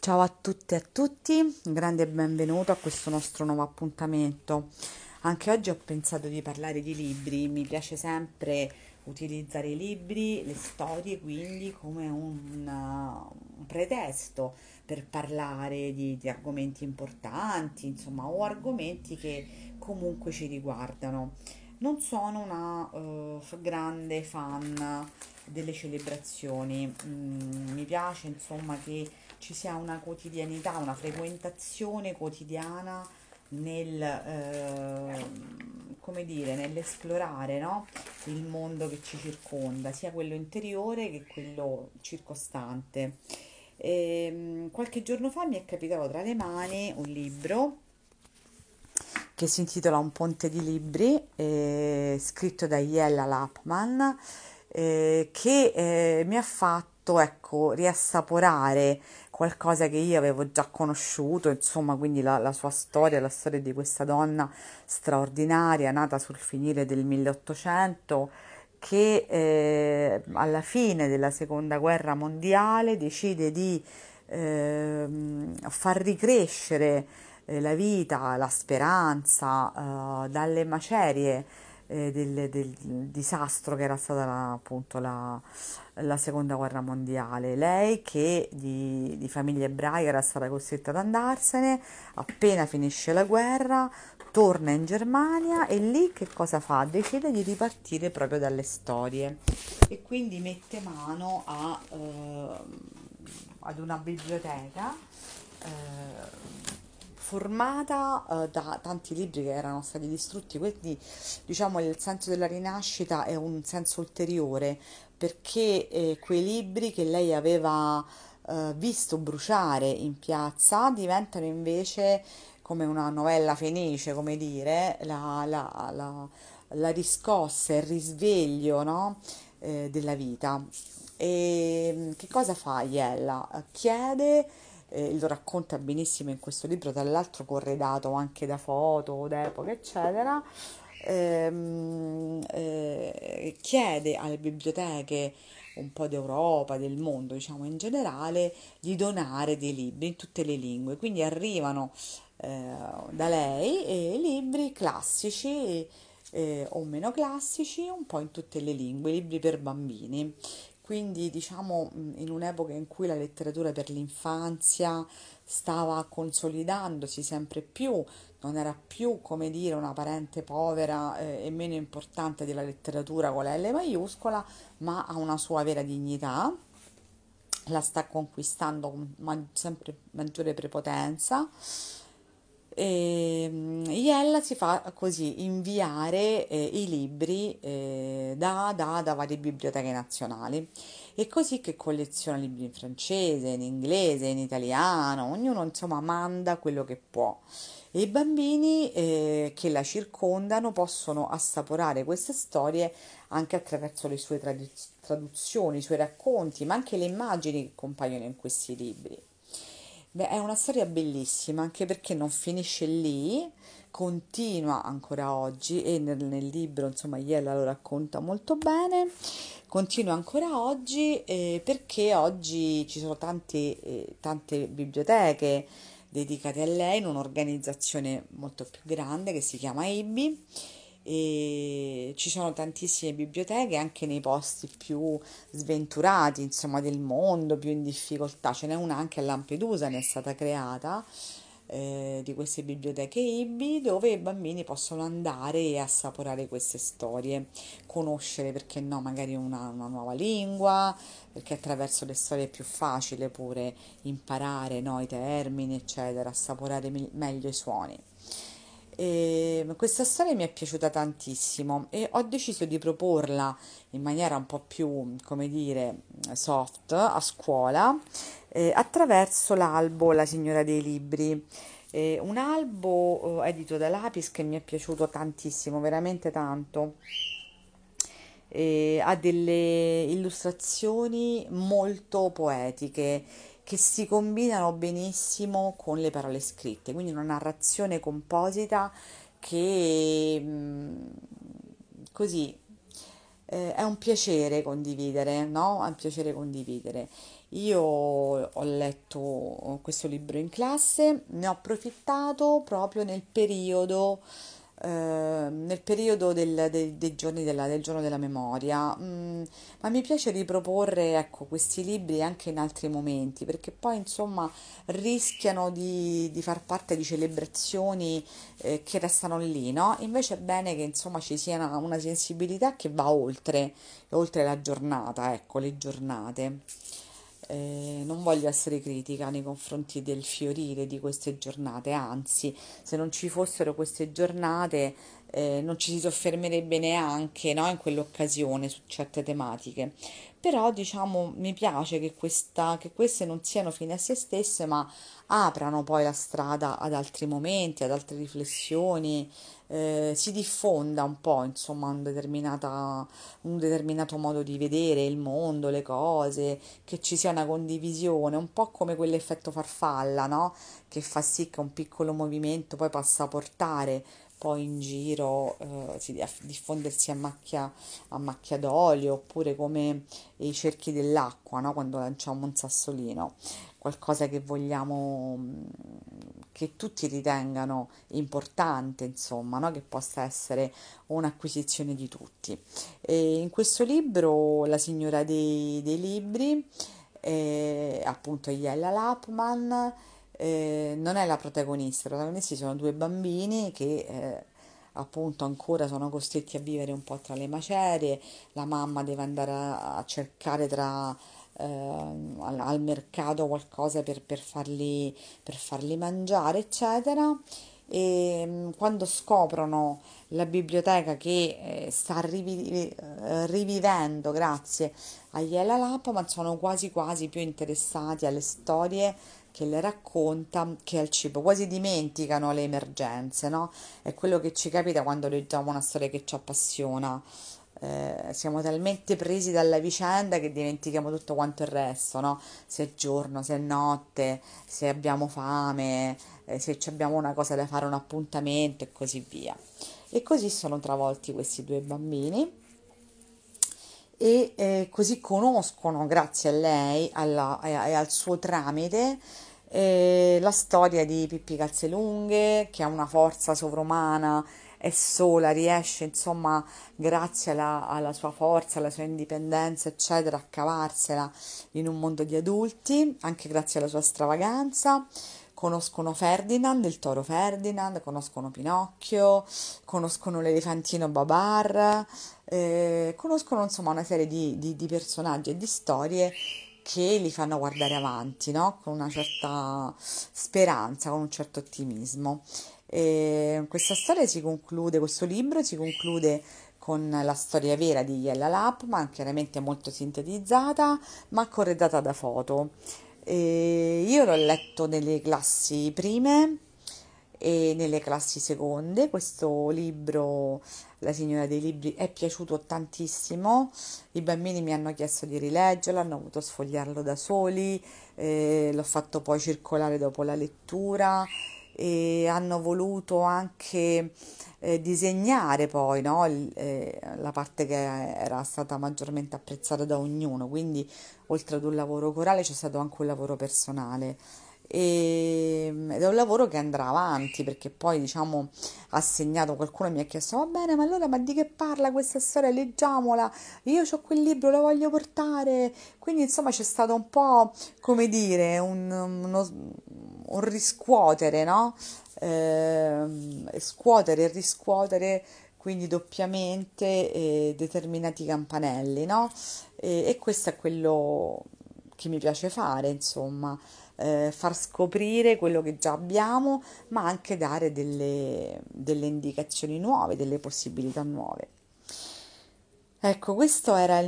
Ciao a tutte e a tutti, un grande benvenuto a questo nostro nuovo appuntamento. Anche oggi ho pensato di parlare di libri, mi piace sempre utilizzare i libri, le storie, quindi come un pretesto per parlare di argomenti importanti, insomma, o argomenti che comunque ci riguardano. Non sono una grande fan delle celebrazioni. Mi piace insomma che ci sia una quotidianità, una frequentazione quotidiana come dire, nell'esplorare, no? Il mondo che ci circonda, sia quello interiore che quello circostante. Qualche giorno fa mi è capitato tra le mani un libro che si intitola Un ponte di libri, scritto da Jella Lapman, che mi ha fatto, ecco, riassaporare qualcosa che io avevo già conosciuto, insomma, quindi la sua storia, la storia di questa donna straordinaria, nata sul finire del 1800, che alla fine della seconda guerra mondiale decide di far ricrescere la vita, la speranza, dalle macerie del disastro che era stata appunto la seconda guerra mondiale. Lei che di famiglia ebraica era stata costretta ad andarsene, appena finisce la guerra, torna in Germania e lì che cosa fa? Decide di ripartire proprio dalle storie e quindi mette mano ad una biblioteca formata da tanti libri che erano stati distrutti, quindi diciamo il senso della rinascita è un senso ulteriore perché quei libri che lei aveva visto bruciare in piazza diventano invece come una novella fenice, come dire, la riscossa, il risveglio, no? Della vita. E che cosa fa Iella? Chiede, lo racconta benissimo in questo libro, tra l'altro corredato anche da foto d'epoca, eccetera. Chiede alle biblioteche un po' d'Europa, del mondo, diciamo in generale, di donare dei libri in tutte le lingue. Quindi arrivano da lei libri classici o meno classici, un po' in tutte le lingue, libri per bambini. Quindi, diciamo, in un'epoca in cui la letteratura per l'infanzia stava consolidandosi sempre più, non era più, come dire, una parente povera e meno importante della letteratura con la L maiuscola, ma ha una sua vera dignità, la sta conquistando con sempre maggiore prepotenza. E Iella si fa così inviare i libri da varie biblioteche nazionali e così che colleziona libri in francese, in inglese, in italiano, ognuno insomma manda quello che può. E i bambini che la circondano possono assaporare queste storie anche attraverso le sue traduzioni, i suoi racconti, ma anche le immagini che compaiono in questi libri. Beh, è una storia bellissima anche perché non finisce lì, continua ancora oggi e nel libro, insomma, Iella lo racconta molto bene. Continua ancora oggi perché oggi ci sono tante biblioteche dedicate a lei in un'organizzazione molto più grande che si chiama IBI e ci sono tantissime biblioteche anche nei posti più sventurati, insomma, del mondo, più in difficoltà. Ce n'è una anche a Lampedusa, ne è stata creata di queste biblioteche IBI dove i bambini possono andare e assaporare queste storie, conoscere, perché no, magari una nuova lingua, perché attraverso le storie è più facile pure imparare, no, i termini, eccetera, assaporare meglio i suoni. E questa storia mi è piaciuta tantissimo e ho deciso di proporla in maniera un po' più, come dire, soft a scuola attraverso l'albo La signora dei libri. Un albo edito da Lapis che mi è piaciuto tantissimo, veramente tanto. Ha delle illustrazioni molto poetiche che si combinano benissimo con le parole scritte, quindi una narrazione composita che così è un piacere condividere, no? È un piacere condividere. Io ho letto questo libro in classe, ne ho approfittato proprio nel periodo dei giorni del giorno della memoria. Ma mi piace riproporre, ecco, questi libri anche in altri momenti, perché poi, insomma, rischiano di far parte di celebrazioni che restano lì, no? Invece è bene che, insomma, ci sia una sensibilità che va oltre la giornata, ecco, le giornate. Non voglio essere critica nei confronti del fiorire di queste giornate, anzi, se non ci fossero queste giornate, non ci si soffermerebbe neanche, no, in quell'occasione su certe tematiche. Però, diciamo, mi piace che queste non siano fine a se stesse, ma aprano poi la strada ad altri momenti, ad altre riflessioni, si diffonda un po', insomma, un determinato modo di vedere il mondo, le cose, che ci sia una condivisione, un po' come quell'effetto farfalla, no? Che fa sì che un piccolo movimento poi possa portare poi in giro, a diffondersi a macchia d'olio, oppure come i cerchi dell'acqua, no? Quando lanciamo un sassolino, qualcosa che vogliamo, che tutti ritengano importante, insomma, no? Che possa essere un'acquisizione di tutti. E in questo libro, La signora dei libri, appunto Yella Lapman, non è la protagonista, i protagonisti sono due bambini che appunto ancora sono costretti a vivere un po' tra le macerie, la mamma deve andare a cercare al mercato qualcosa per farli mangiare, eccetera. E quando scoprono la biblioteca che sta rivivendo grazie a Yella Lapman, sono quasi quasi più interessati alle storie che le racconta che al cibo, quasi dimenticano le emergenze, no? È quello che ci capita quando leggiamo una storia che ci appassiona. Siamo talmente presi dalla vicenda che dimentichiamo tutto quanto il resto, no? Se è giorno, se è notte, se abbiamo fame, se ci abbiamo una cosa da fare, un appuntamento e così via. E così sono travolti questi due bambini e così conoscono, grazie a lei e al suo tramite, la storia di Pippi Calzelunghe, che ha una forza sovrumana, è sola, riesce, insomma, grazie alla sua forza, alla sua indipendenza, eccetera, a cavarsela in un mondo di adulti, anche grazie alla sua stravaganza. Conoscono Ferdinand, il toro Ferdinand, conoscono Pinocchio, conoscono l'elefantino Babar, conoscono insomma una serie di personaggi e di storie che li fanno guardare avanti, no? Con una certa speranza, con un certo ottimismo. E questa storia si conclude, questo libro si conclude con la storia vera di Yella Lapman, chiaramente molto sintetizzata, ma corredata da foto. E io l'ho letto nelle classi prime e nelle classi seconde. Questo libro, La signora dei libri, è piaciuto tantissimo. I bambini mi hanno chiesto di rileggerlo, hanno avuto sfogliarlo da soli, l'ho fatto poi circolare dopo la lettura e hanno voluto anche disegnare poi, no, la parte che era stata maggiormente apprezzata da ognuno, quindi oltre ad un lavoro corale c'è stato anche un lavoro personale. Ed è un lavoro che andrà avanti perché poi diciamo ha segnato, qualcuno mi ha chiesto va bene ma allora ma di che parla questa storia, leggiamola, io ho quel libro, lo voglio portare, quindi insomma c'è stato un po' come dire un riscuotere, no? Scuotere e riscuotere quindi doppiamente determinati campanelli, no? E questo è quello che mi piace fare, insomma, far scoprire quello che già abbiamo, ma anche dare delle indicazioni nuove, delle possibilità nuove. Ecco, questo era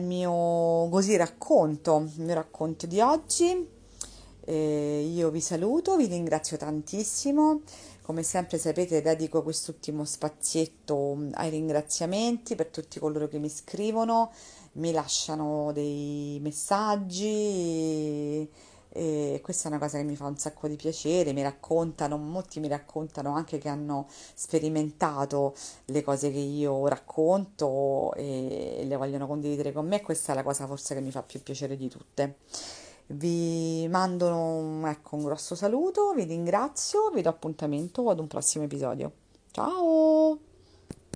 il mio racconto di oggi. Io vi saluto, vi ringrazio tantissimo. Come sempre sapete, dedico quest'ultimo spazietto ai ringraziamenti per tutti coloro che mi scrivono, mi lasciano dei messaggi e questa è una cosa che mi fa un sacco di piacere, mi raccontano, molti mi raccontano anche che hanno sperimentato le cose che io racconto e le vogliono condividere con me, questa è la cosa forse che mi fa più piacere di tutte. Vi mando ecco, un grosso saluto, vi ringrazio, vi do appuntamento ad un prossimo episodio. Ciao!